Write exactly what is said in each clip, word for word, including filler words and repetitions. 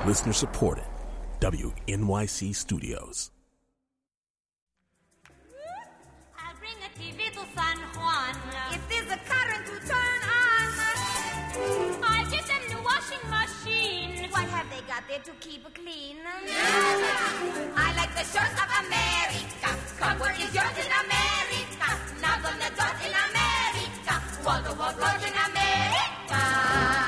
Listener supported. W N Y C Studios. I'll bring a T V to San Juan. If there's a current to turn on, I'll get them the washing machine. What have they got there to keep it clean? I like the shores of America. Comfort is yours in America. Now on the doors in America. Wall to wall roads in America.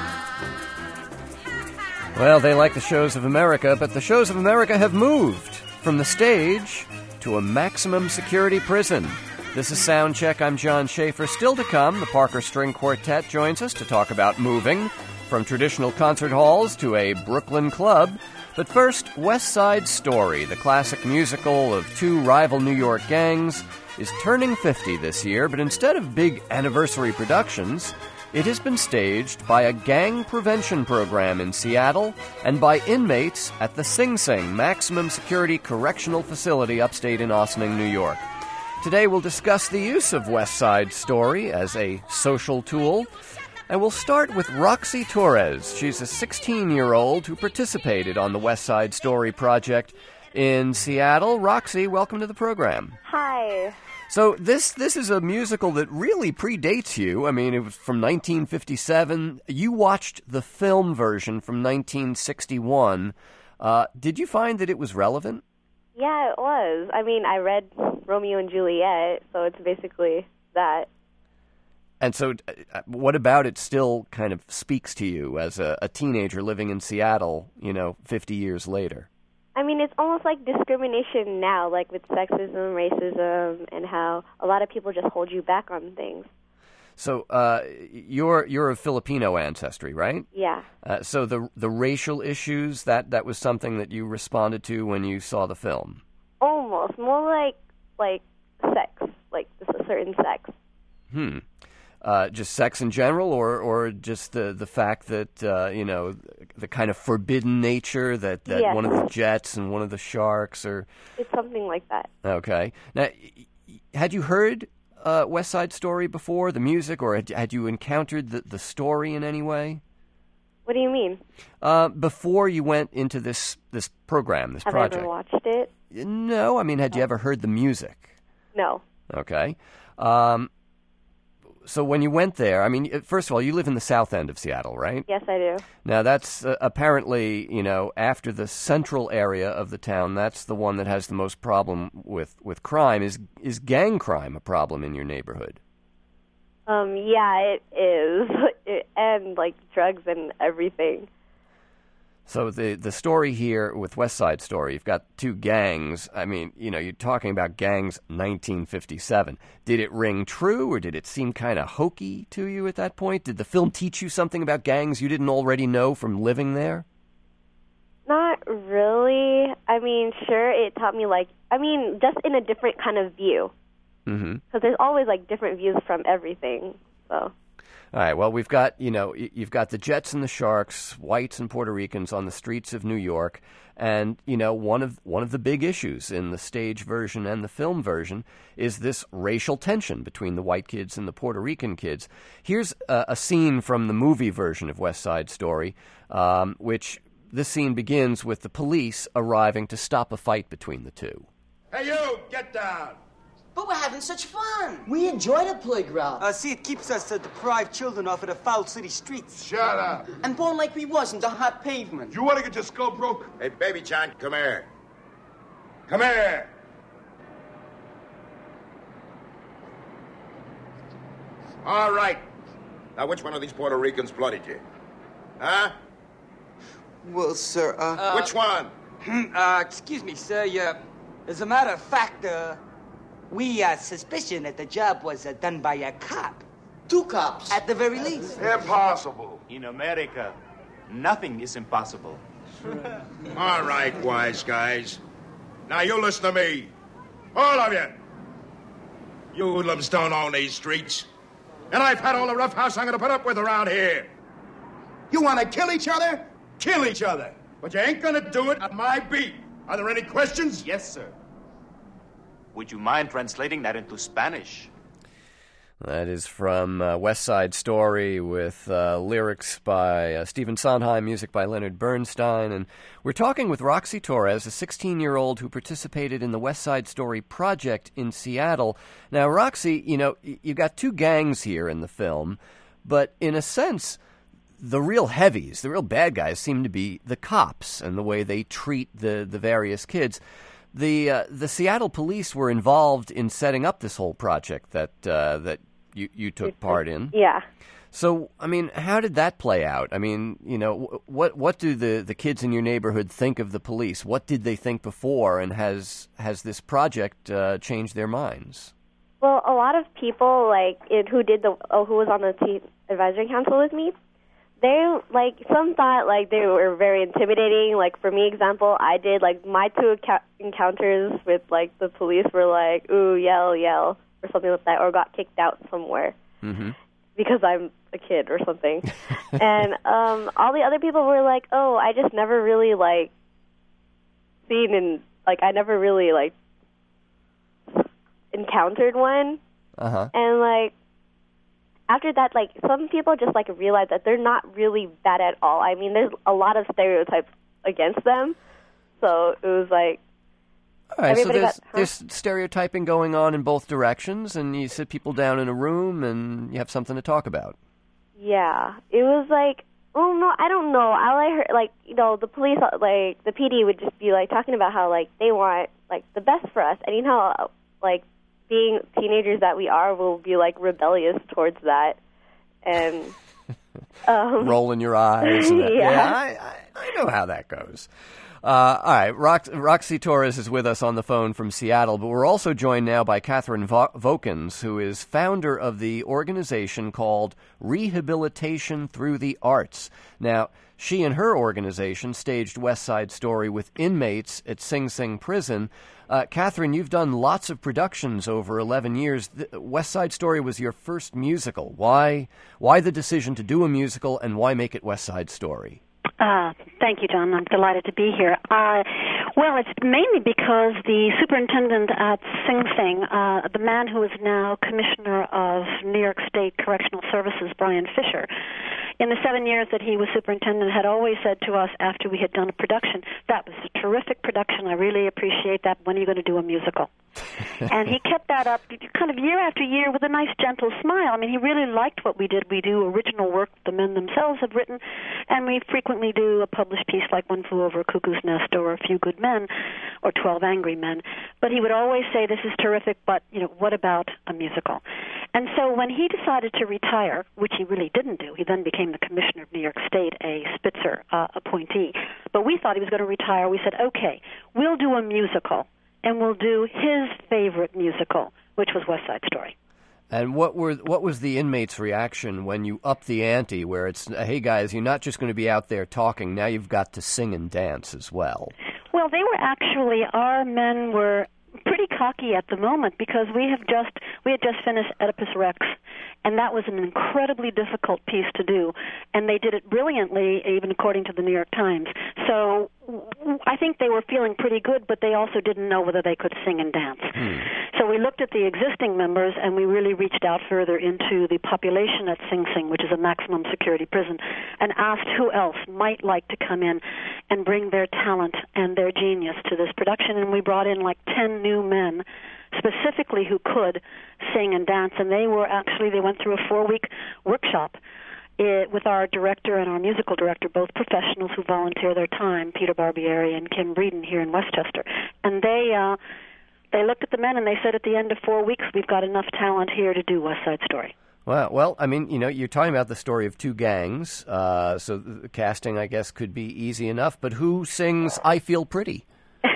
Well, they like the shows of America, but the shows of America have moved from the stage to a maximum security prison. This is Soundcheck. I'm John Schaefer. Still to come, the Parker String Quartet joins us to talk about moving from traditional concert halls to a Brooklyn club. But first, West Side Story, the classic musical of two rival New York gangs, is turning fifty this year, but instead of big anniversary productions, it has been staged by a gang prevention program in Seattle and by inmates at the Sing Sing Maximum Security Correctional Facility upstate in Ossining, New York. Today we'll discuss the use of West Side Story as a social tool, and we'll start with Roxy Torres. She's a sixteen-year-old who participated on the West Side Story project in Seattle. Roxy, welcome to the program. Hi. So this this is a musical that really predates you. I mean, it was from nineteen fifty-seven. You watched the film version from nineteen sixty-one. Uh, did you find that it was relevant? Yeah, it was. I mean, I read Romeo and Juliet, so it's basically that. And so uh, what about it still kind of speaks to you as a, a teenager living in Seattle, you know, fifty years later? I mean, it's almost like discrimination now, like with sexism, racism, and how a lot of people just hold you back on things. So uh, you're you're of Filipino ancestry, right? Yeah. Uh, so the the racial issues, that, that was something that you responded to when you saw the film? Almost. More like like sex, like just a certain sex. Hmm. Uh, just sex in general, or, or just the, the fact that, uh, you know, the kind of forbidden nature that, that Yes. one of the jets and one of the sharks are... It's something like that. Okay. Now, had you heard uh, West Side Story before, the music, or had, had you encountered the, the story in any way? What do you mean? Uh, before you went into this, this program, this Have project? I ever watched it? No. I mean, had you ever heard the music? No. Okay. Um... So when you went there, I mean, first of all, you live in the south end of Seattle, right? Yes, I do. Now, that's uh, apparently, you know, after the central area of the town, that's the one that has the most problem with, with crime. Is is gang crime a problem in your neighborhood? Um, yeah, it is. It, and, like, drugs and everything. So the the story here with West Side Story, you've got two gangs. I mean, you know, you're talking about gangs nineteen fifty-seven. Did it ring true, or did it seem kind of hokey to you at that point? Did the film teach you something about gangs you didn't already know from living there? Not really. I mean, sure, it taught me, like, I mean, just in a different kind of view. Mm-hmm. Because there's always, like, different views from everything, so... All right, well, we've got, you know, you've got the Jets and the Sharks, whites and Puerto Ricans on the streets of New York, and, you know, one of one of the big issues in the stage version and the film version is this racial tension between the white kids and the Puerto Rican kids. Here's a, a scene from the movie version of West Side Story, um, which this scene begins with the police arriving to stop a fight between the two. Hey, you, get down! But we're having such fun. We enjoy the playground. Uh, see, it keeps us the deprived children off of the foul city streets. Shut up! And born like we was in the hot pavement. You want to get your skull broke? Hey, baby John, come here. Come here! All right. Now, which one of these Puerto Ricans blooded you? Huh? Well, sir, uh... Which one? uh, excuse me, sir, yeah. As a matter of fact, uh... we, uh, suspicion that the job was uh, done by a cop. Two cops. At the very least. Impossible. In America, nothing is impossible. All right, wise guys. Now, you listen to me. All of you. You hoodlums don't own these streets. And I've had all the rough house I'm going to put up with around here. You want to kill each other? Kill each other. But you ain't going to do it on my beat. Are there any questions? Yes, sir. Would you mind translating that into Spanish? That is from uh, West Side Story with uh, lyrics by uh, Stephen Sondheim, music by Leonard Bernstein. And we're talking with Roxy Torres, a sixteen-year-old who participated in the West Side Story project in Seattle. Now, Roxy, you know, you got two gangs here in the film, but in a sense, the real heavies, the real bad guys seem to be the cops and the way they treat the, the various kids. The uh, the Seattle police were involved in setting up this whole project that uh, that you, you took part in. Yeah. So, I mean, how did that play out? I mean, you know, what what do the, the kids in your neighborhood think of the police? What did they think before, and has has this project uh, changed their minds? Well, a lot of people like it, who did the oh, who was on the teen advisory council with me. They, like, some thought, like, they were very intimidating. Like, for me, example, I did, like, my two acco- encounters with, like, the police were like, ooh, yell, yell, or something like that, or got kicked out somewhere mm-hmm. because I'm a kid or something. And um, all the other people were like, oh, I just never really, like, seen and, like, I never really, like, encountered one. Uh-huh. And, like, after that, like, some people just, like, realize that they're not really bad at all. I mean, there's a lot of stereotypes against them. So it was like... All right, so there's, got, huh? there's stereotyping going on in both directions, and you sit people down in a room, and you have something to talk about. Yeah. It was like, oh, no, I don't know. All I heard, like, you know, the police, like, the P D would just be, like, talking about how, like, they want, like, the best for us. And you know how, like, being teenagers that we are, will be, like, rebellious towards that. And... um, rolling your eyes. And that. Yeah. yeah I, I, I know how that goes. Uh, all right, Rox- Roxy Torres is with us on the phone from Seattle, but we're also joined now by Catherine Vo- Vokins, who is founder of the organization called Rehabilitation Through the Arts. Now, she and her organization staged West Side Story with inmates at Sing Sing Prison. Uh, Catherine, you've done lots of productions over eleven years. The West Side Story was your first musical. Why, why the decision to do a musical, and why make it West Side Story? Uh, thank you, John. I'm delighted to be here. Uh, well, it's mainly because the superintendent at Sing Sing, uh, the man who is now Commissioner of New York State Correctional Services, Brian Fisher, in the seven years that he was superintendent, had always said to us after we had done a production, that was a terrific production, I really appreciate that, when are you going to do a musical? And he kept that up kind of year after year with a nice gentle smile. I mean, he really liked what we did. We do original work the men themselves have written, and we frequently do a published piece like One Flew Over a Cuckoo's Nest or A Few Good Men or Twelve Angry Men. But he would always say, this is terrific, but, you know, what about a musical? And so when he decided to retire, which he really didn't do, he then became the Commissioner of New York State, a Spitzer uh, appointee. But we thought he was going to retire. We said, okay, we'll do a musical, and we'll do his favorite musical, which was West Side Story. And what were what was the inmates' reaction when you up the ante, where it's, hey, guys, you're not just going to be out there talking, now you've got to sing and dance as well? Well, they were actually, our men were pretty cocky at the moment, because we have just we had just finished Oedipus Rex, and that was an incredibly difficult piece to do, and they did it brilliantly, even according to the New York Times. So I think they were feeling pretty good, but they also didn't know whether they could sing and dance. Hmm. So we looked at the existing members, and we really reached out further into the population at Sing Sing, which is a maximum security prison, and asked who else might like to come in and bring their talent and their genius to this production, and we brought in like ten new men specifically who could sing and dance, and they were actually, they went through a four-week workshop it, with our director and our musical director, both professionals who volunteer their time, Peter Barbieri and Kim Breeden here in Westchester. And they uh, they looked at the men and they said at the end of four weeks, we've got enough talent here to do West Side Story. Well, well, I mean, you know, you're talking about the story of two gangs, uh, so the casting, I guess, could be easy enough, but who sings I Feel Pretty?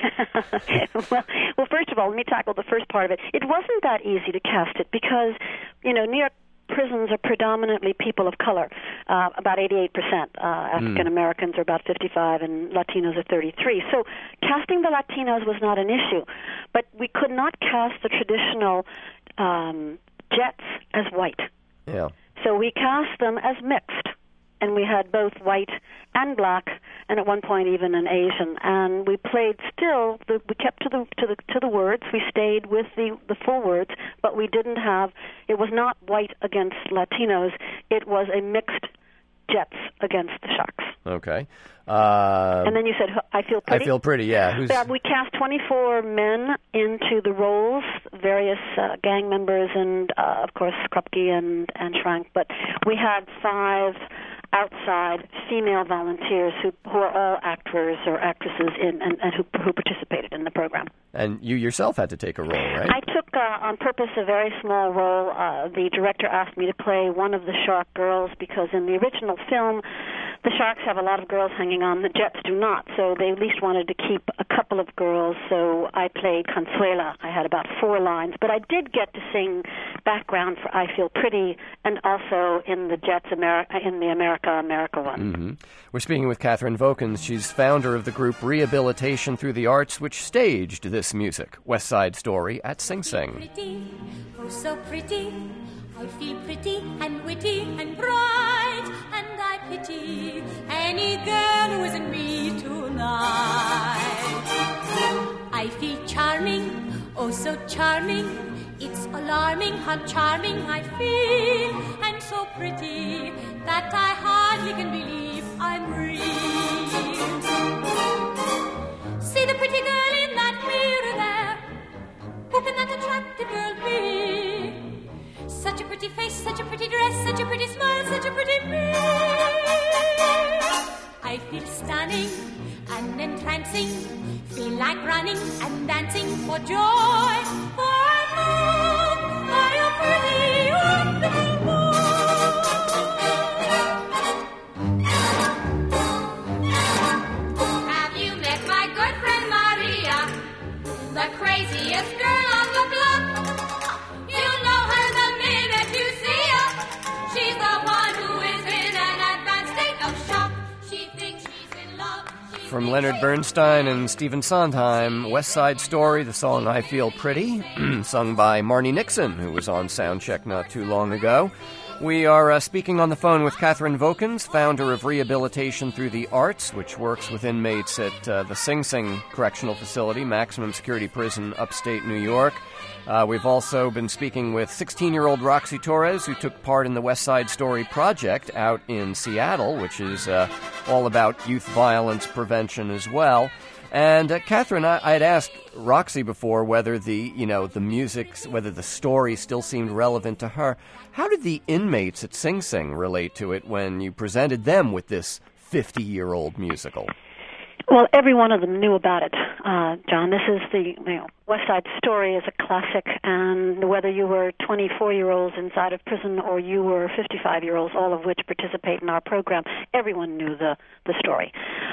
well, well, first of all, let me tackle the first part of it. It wasn't that easy to cast it because, you know, New York prisons are predominantly people of color, uh, about eighty-eight percent. Uh, African Americans are about fifty-five, and Latinos are thirty-three. So casting the Latinos was not an issue, but we could not cast the traditional um, Jets as white. Yeah. So we cast them as mixed. and we had both white and black, and at one point even an Asian. And we played still. The, we kept to the to the to the words. We stayed with the the full words, but we didn't have. It was not white against Latinos. It was a mixed Jets against the Sharks. Okay. Uh, and then you said, I feel pretty? I feel pretty, yeah. Who's... yeah. We cast twenty-four men into the roles, various uh, gang members and, uh, of course, Krupke and, and Schrank. But we had five outside female volunteers who, who are all actors or actresses in and, and who, who participated in the program. And you yourself had to take a role, right? I took, uh, on purpose, a very small role. Uh, the director asked me to play one of the Shark girls because in the original film, the Sharks have a lot of girls hanging on. The Jets do not, so they at least wanted to keep a couple of girls, so I played Consuela. I had about four lines, but I did get to sing background for I Feel Pretty and also in the Jets, America, in the America, America one. Mm-hmm. We're speaking with Catherine Vokins. She's founder of the group Rehabilitation Through the Arts, which staged this music, West Side Story, at Sing Sing. Pretty, oh so pretty, I feel pretty and witty and bright, and I pity any girl who isn't me tonight. I feel charming, oh so charming, it's alarming how charming I feel, and so pretty that I hardly can believe I'm real. See the pretty girl in that mirror there, who can that attractive girl be? Such a pretty face, such a pretty dress, such a pretty smile, such a pretty me. I feel stunning and entrancing, feel like running and dancing for joy. For I know I am pretty, wonderful boy. Have you met my good friend Maria, the craziest girl on the block? You know her the minute you see her. She's the one who is in an advanced state of shock. She thinks she's in love. She From Leonard Bernstein and Stephen Sondheim, West Side Story, the song I Feel Pretty, sung by Marnie Nixon, who was on Soundcheck not too long ago. We are uh, speaking on the phone with Catherine Vokins, founder of Rehabilitation Through the Arts, which works with inmates at uh, the Sing Sing Correctional Facility, maximum security prison, upstate New York. Uh, we've also been speaking with sixteen-year-old Roxy Torres, who took part in the West Side Story project out in Seattle, which is uh, all about youth violence prevention as well. And uh, Catherine, I, I had asked Roxy before whether the, you know, the music, whether the story still seemed relevant to her. How did the inmates at Sing Sing relate to it when you presented them with this fifty-year-old musical? Well, every one of them knew about it, uh, John. This is the, you know, West Side Story is a classic, and whether you were twenty-four-year-olds inside of prison or you were fifty-five-year-olds, all of which participate in our program, everyone knew the, the story.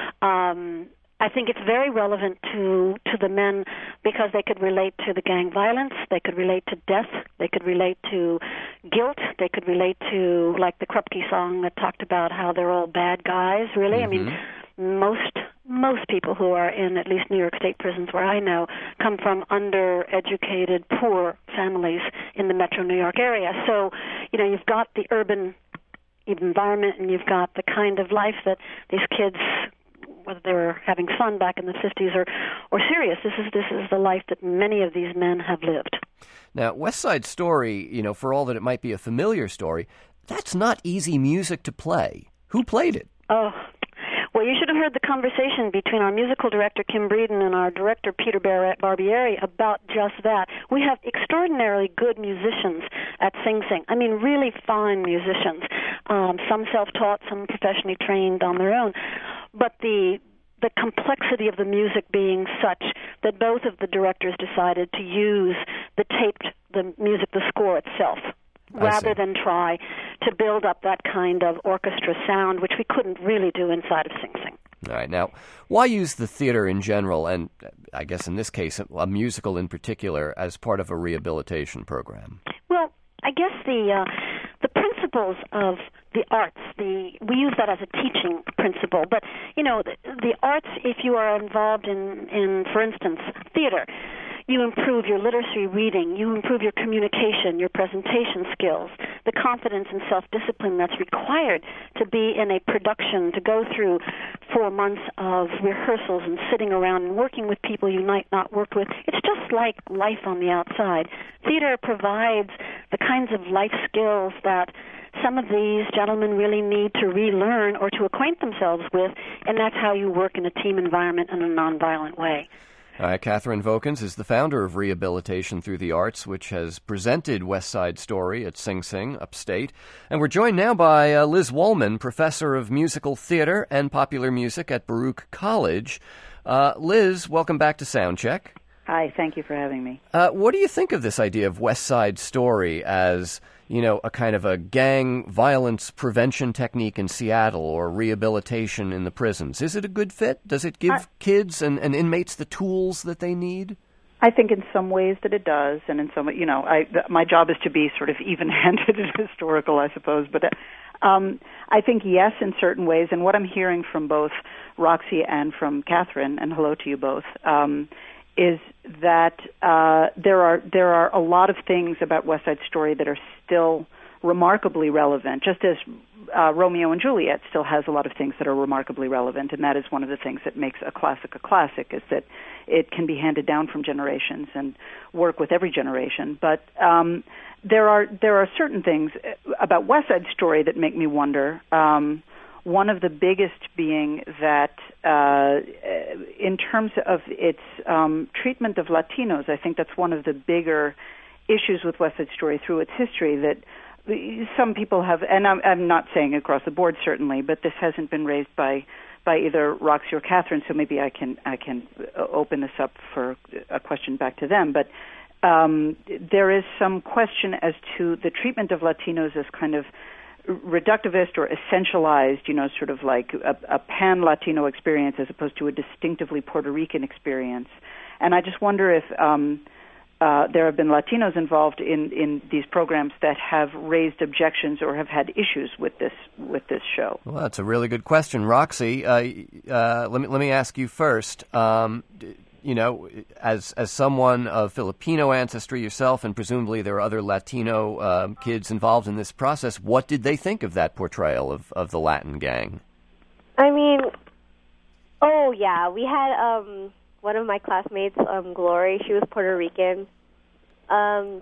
Um, I think it's very relevant to, to the men because they could relate to the gang violence, they could relate to death, they could relate to guilt, they could relate to, like the Krupke song that talked about how they're all bad guys, really. Mm-hmm. I mean, most most people who are in at least New York State prisons where I know come from undereducated, poor families in the metro New York area. So, you know, you've got the urban environment and you've got the kind of life that these kids, whether they were having fun back in the fifties or, or serious, this is this is the life that many of these men have lived. Now, West Side Story, you know, for all that it might be a familiar story, that's not easy music to play. Who played it? Oh, well, you should have heard the conversation between our musical director, Kim Breeden, and our director, Peter Barbieri, about just that. We have extraordinarily good musicians at Sing Sing. I mean, really fine musicians. Um, some self-taught, some professionally trained on their own. But the the complexity of the music being such that both of the directors decided to use the taped, the music, the score itself, rather than try to build up that kind of orchestra sound, which we couldn't really do inside of Sing Sing. All right. Now, why use the theater in general, and I guess in this case a musical in particular, as part of a rehabilitation program? Well, I guess the uh, the principles of the arts, the we use that as a teaching principle. But, you know, the, the arts, if you are involved in, in, for instance, theater, you improve your literacy reading, you improve your communication, your presentation skills, the confidence and self-discipline that's required to be in a production, to go through four months of rehearsals and sitting around and working with people you might not work with. It's just like life on the outside. Theater provides the kinds of life skills that some of these gentlemen really need to relearn or to acquaint themselves with, and that's how you work in a team environment in a nonviolent way. All right, Catherine Vokins is the founder of Rehabilitation Through the Arts, which has presented West Side Story at Sing Sing, upstate. And we're joined now by uh, Liz Woolman, professor of musical theater and popular music at Baruch College. Uh, Liz, welcome back to Soundcheck. Hi, thank you for having me. Uh, what do you think of this idea of West Side Story as, you know, a kind of a gang violence prevention technique in Seattle or rehabilitation in the prisons? Is it a good fit? Does it give I, kids and, and inmates the tools that they need? I think in some ways that it does, and in some, you know, I, th- my job is to be sort of even-handed and historical, I suppose, but um, I think yes in certain ways, and what I'm hearing from both Roxy and from Catherine, and hello to you both, um, is that uh, there are there are a lot of things about West Side Story that are still remarkably relevant, just as uh, Romeo and Juliet still has a lot of things that are remarkably relevant, and that is one of the things that makes a classic a classic, is that it can be handed down from generations and work with every generation. But um, there are there are certain things about West Side Story that make me wonder. Um, One of the biggest being that uh, in terms of its um, treatment of Latinos, I think that's one of the bigger issues with West Side Story through its history, that some people have, and I'm, I'm not saying across the board certainly, but this hasn't been raised by by either Roxy or Catherine, so maybe I can I can open this up for a question back to them. But um, there is some question as to the treatment of Latinos as kind of reductivist or essentialized, you know, sort of like a, a pan-Latino experience as opposed to a distinctively Puerto Rican experience. And I just wonder if um, uh, there have been Latinos involved in, in these programs that have raised objections or have had issues with this with this show. Well, that's a really good question, Roxy. Uh, uh, let me let me ask you first. Um, You know, as as someone of Filipino ancestry yourself, and presumably there are other Latino uh, kids involved in this process, what did they think of that portrayal of, of the Latin gang? I mean, oh, yeah, we had um, one of my classmates, um, Glory, she was Puerto Rican. Um,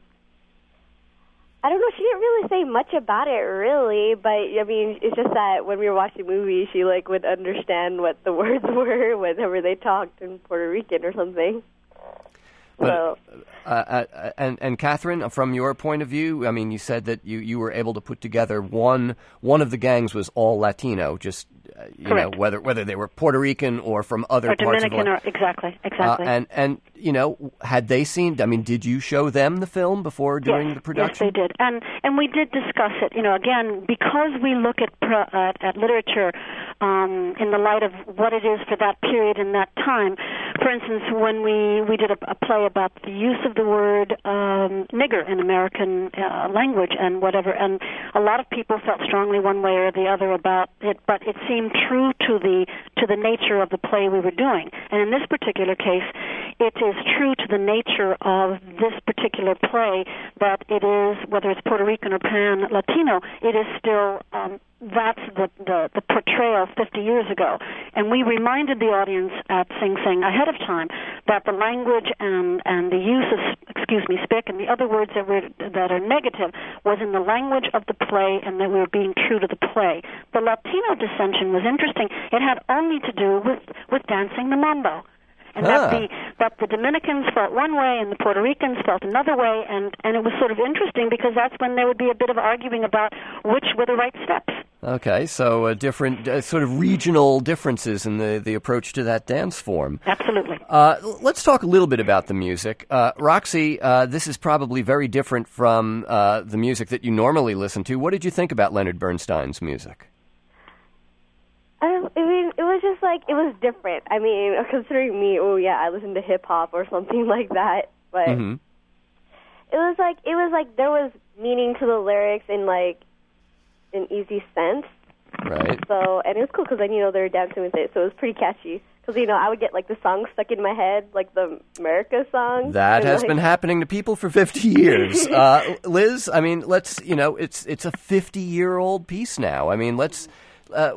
I don't know, she didn't really say much about it, really, but, I mean, it's just that when we were watching the movie, she, like, would understand what the words were whenever they talked in Puerto Rican or something. But, so. uh, uh, and, and Catherine, from your point of view, I mean, you said that you, you were able to put together one, one of the gangs was all Latino, just, uh, you Correct. know, whether whether they were Puerto Rican or from other or parts Dominican of the... or exactly, exactly. Uh, and, and, you know, had they seen, I mean, did you show them the film before doing yes, the production? Yes, they did. And and we did discuss it, you know, again, because we look at pro, at, at literature um, in the light of what it is for that period and that time. For instance, when we, we did a, a play about the use of the word um, nigger in American uh, language and whatever, and a lot of people felt strongly one way or the other about it, but it seemed true to the to the nature of the play we were doing. And in this particular case, it is true to the nature of this particular play that it is, whether it's Puerto Rican or Pan-Latino, it is still, um, that's the, the, the portrayal fifty years ago. And we reminded the audience at Sing Sing ahead of time that the language and, and the use of, excuse me, spick and the other words that were that are negative was in the language of the play, and that we were being true to the play. The Latino dissension was interesting. It had only to do with, with dancing the mambo. And ah. that the that the Dominicans felt one way and the Puerto Ricans felt another way, and, and it was sort of interesting because that's when there would be a bit of arguing about which were the right steps. Okay, so uh, different uh, sort of regional differences in the, the approach to that dance form. Absolutely. Uh, let's talk a little bit about the music. Uh, Roxy, uh, this is probably very different from uh, the music that you normally listen to. What did you think about Leonard Bernstein's music? I mean, it was just like, it was different. I mean, considering me, oh yeah, I listen to hip-hop or something like that, but mm-hmm. it was like, it was like there was meaning to the lyrics in like an easy sense, Right. So, and it was cool because then, you know, they were dancing with it, so it was pretty catchy. Because, you know, I would get, like, the song stuck in my head, like the America song. That and, has like, been happening to people for fifty years. uh, Liz, I mean, let's, you know, it's it's a fifty-year-old piece now. I mean, let's, uh,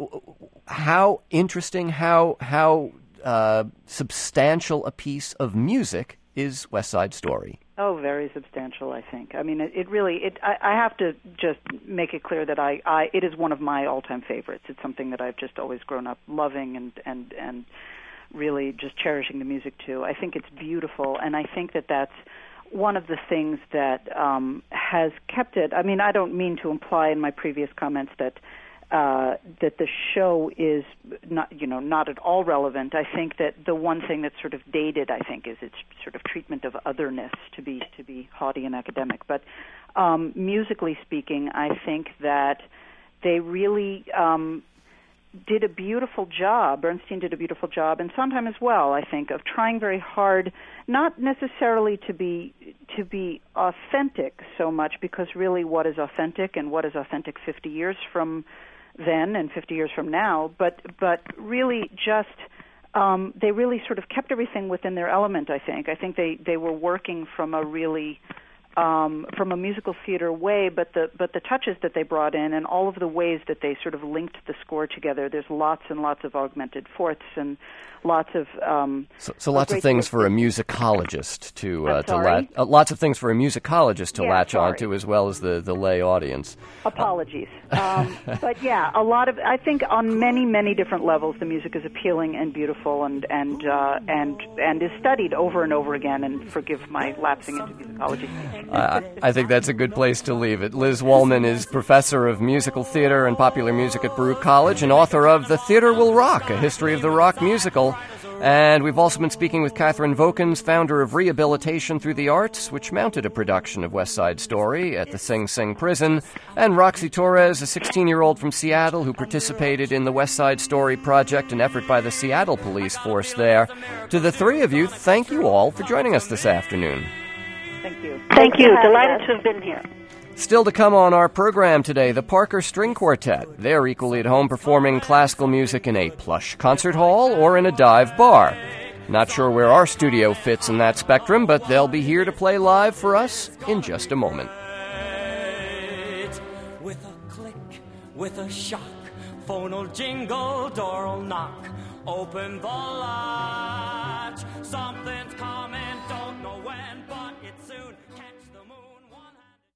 how interesting, how, how uh, substantial a piece of music is West Side Story? Oh, very substantial, I think. I mean, it, it really, it. I, I have to just make it clear that I, I, it is one of my all-time favorites. It's something that I've just always grown up loving and, and, and really just cherishing the music to. I think it's beautiful, and I think that that's one of the things that um, has kept it. I mean, I don't mean to imply in my previous comments that uh, that the show is not, you know, not at all relevant. I think that the one thing that's sort of dated, I think, is its sort of treatment of otherness, to be to be haughty and academic. But um, musically speaking, I think that they really um, did a beautiful job. Bernstein did a beautiful job, and Sondheim as well, I think, of trying very hard, not necessarily to be to be authentic so much, because really what is authentic and what is authentic fifty years from then and fifty years from now, but but really just um, they really sort of kept everything within their element, I think. I think they, they were working from a really Um, from a musical theater way, but the but the touches that they brought in and all of the ways that they sort of linked the score together. There's lots and lots of augmented fourths and lots of um, so, so lots of things for a musicologist to uh, I'm to sorry? latch. Uh, lots of things for a musicologist to Yeah, latch sorry. onto, as well as the, the lay audience. Apologies, um, but yeah, a lot of I think on many many different levels the music is appealing and beautiful and and uh, and and is studied over and over again. And forgive my lapsing into musicology. I, I think that's a good place to leave it. Liz Wallman is professor of musical theater and popular music at Baruch College and author of The Theater Will Rock, A History of the Rock Musical. And we've also been speaking with Catherine Vokins, founder of Rehabilitation Through the Arts, which mounted a production of West Side Story at the Sing Sing prison, and Roxy Torres, a sixteen-year-old from Seattle who participated in the West Side Story project, an effort by the Seattle police force there. To the three of you, thank you all for joining us this afternoon. Thank you. Thank you. Delighted to have been here. Still to come on our program today, the Parker String Quartet. They're equally at home performing classical music in a plush concert hall or in a dive bar. Not sure where our studio fits in that spectrum, but they'll be here to play live for us in just a moment. With a click, with a shock, phone'll jingle, door'll knock, open the lock.